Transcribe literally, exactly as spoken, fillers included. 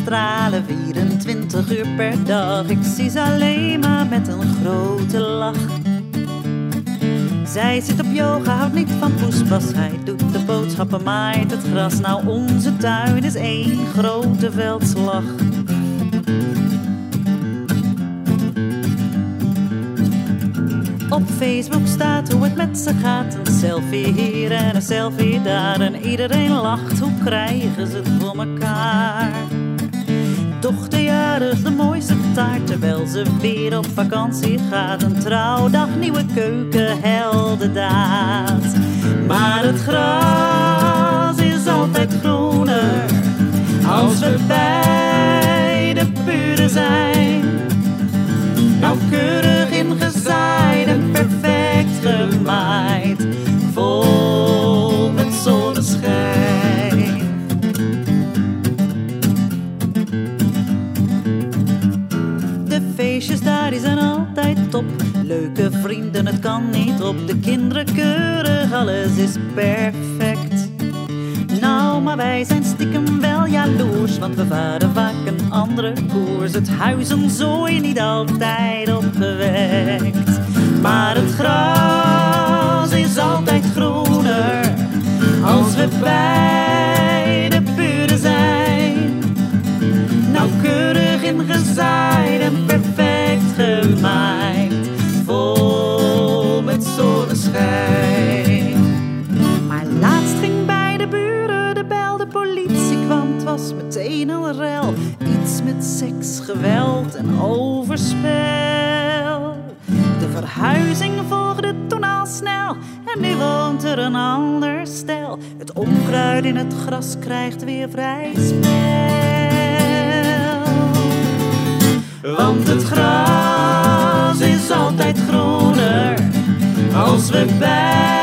stralen vierentwintig uur per dag. Ik zie ze alleen maar met een grote lach. Zij zit op yoga, houdt niet van poespas. Hij doet de boodschappen, maait het gras. Nou, onze tuin is één grote veldslag. Op Facebook staat hoe het met ze gaat. Een selfie hier en een selfie daar. En iedereen lacht, hoe krijgen ze het voor mekaar? Dochterjarig, de mooiste taart, terwijl ze weer op vakantie gaat. Een trouwdag, nieuwe keuken, heldendaad. Maar het gras is altijd groener als we bij de buren zijn. Nauwkeurig ingezaaid en perfect gemaaid, vol met zonneschijn. De feestjes daar die zijn altijd top. Leuke vrienden, het kan niet op. De kinderen keurig, alles is perfect. Nou, maar wij zijn stiekem wel jaloers, want we varen vaak een andere koers. Het huizenzooi niet altijd opgewekt. Maar het gras is altijd groener als we bij de buren zijn. Nauwkeurig ingezaaid en perfect gemaaid, vol met zonneschijn. Maar laatst ging bij de buren de bel, de politie kwam, het was meteen een rel. Iets met seks, geweld en overspel. De verhuizing volgde toen al snel en nu woont er een ander stel. Het onkruid in het gras krijgt weer vrij spel. Want het gras is altijd groener als we bij